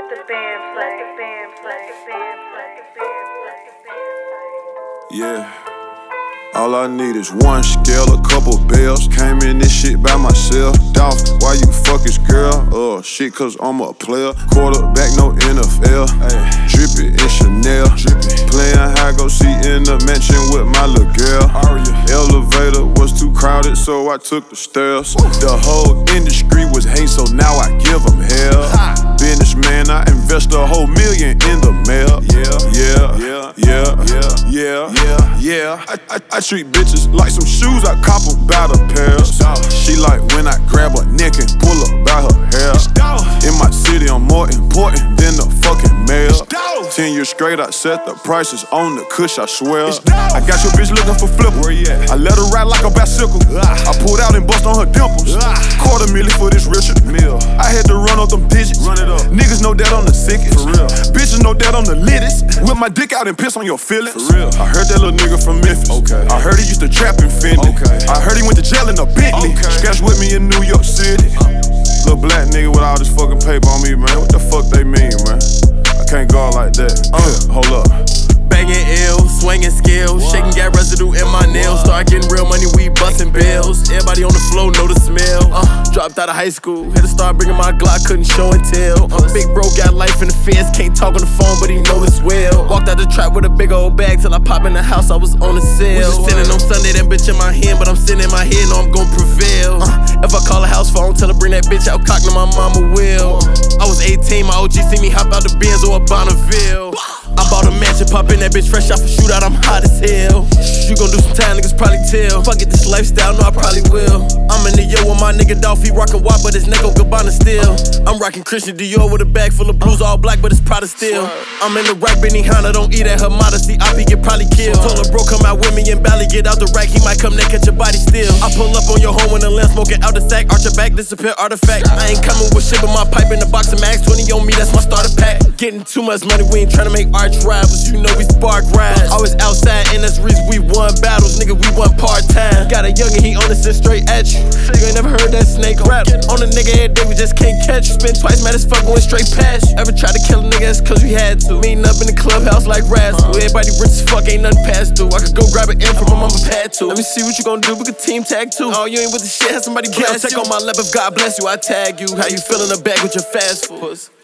Let the band play. Let the band play. Let the band play. Let the band play. Yeah. All I need is one scale, a couple bells. Came in this shit by myself. Dolph, why you fuck his girl? Shit, cause I'm a player. Quarterback, no NFL. Drippy in Chanel. Playing hide go seek in the mansion with my little girl. Elevator was too crowded, so I took the stairs. The whole industry was hate, so now I give them hell. Businessman, I invest a whole million in the mail. Yeah. I treat bitches like some shoes, I cop them by the pairs. She like when I grab her neck and pull her by her hair. In my city, I'm more important than the fucking mayor. 10 years straight, I set the prices on the kush, I swear. I got your bitch looking for flipper. I let her ride like a bicycle. I pulled out and bust on her dimples. $250,000 for this Richard Mille. I had to run up them digits. Niggas know that I'm the sickest. Bitches know that I'm the littest. Whip my dick out and piss on your feelings. I heard that little nigga from Memphis. I heard he used to trap in Fendi. I heard he went to jail in a Bentley. Scratch with me in New York City. Little black nigga with all this fucking paper on me, man. What the fuck they mean, man? I can't go out like that. Hold up. Banging ill, swinging skills, shaking got residue in my nails. Start getting real money, we busting bills. Everybody on the floor know the smell. Dropped out of high school, had to start bringing my Glock, couldn't show and tell. Big bro got life in the fence, can't talk on the phone, but he know it's well. Walked out the trap with a big old bag till I pop in the house, I was on the sale. Was just sitting on Sunday, that bitch in my hand, but I'm sitting in my head, know I'm gon' prevail. If I call a house phone, tell her bring that bitch out, cock, no my mama will. I was 18, my OG see me hop out the Benz or a Bonneville. I bought a mansion, pop in that bitch fresh off a shootout, I'm hot as hell. You gon' do some time, niggas probably tell. Fuck it, this lifestyle, no, I probably will. I'm in the yo with my nigga Dolph, he rockin' wide, but his neck on Gabbana still. I'm rockin' Christian Dior with a bag full of blues, all black, but it's Prada still. I'm in the rack, Benihana, don't eat at her modesty, I get probably killed. Told her bro, come out with me and Bally, get out the rack, he might come neck, catch your body still. I pull up on your home in the lamp, smoking out the sack, arch your back, disappear artifact. I ain't coming with shit, but my pipe in the box of Max 20 on me, that's my starter pack. Getting too much money, we ain't tryna make arch rivals, you know we spark rides. Always outside, and that's the reason we won battles, nigga, we won part-time. Got a youngin', he on it, sit straight at you. You ain't never heard that snake rap. On a nigga every day, we just can't catch you. Spin twice, mad as fuck, went straight past you. Ever tried to kill a nigga, it's cause we had to. Meeting up in the clubhouse like rascal. Everybody rich as fuck, ain't nothing past due. I could go grab an M from my mama pad too. Let me see what you gon' do, we could team tag too. Oh, you ain't with the shit, have somebody blast you. Take on my lap if God bless you, I tag you. How you feelin' the bag with your fast food?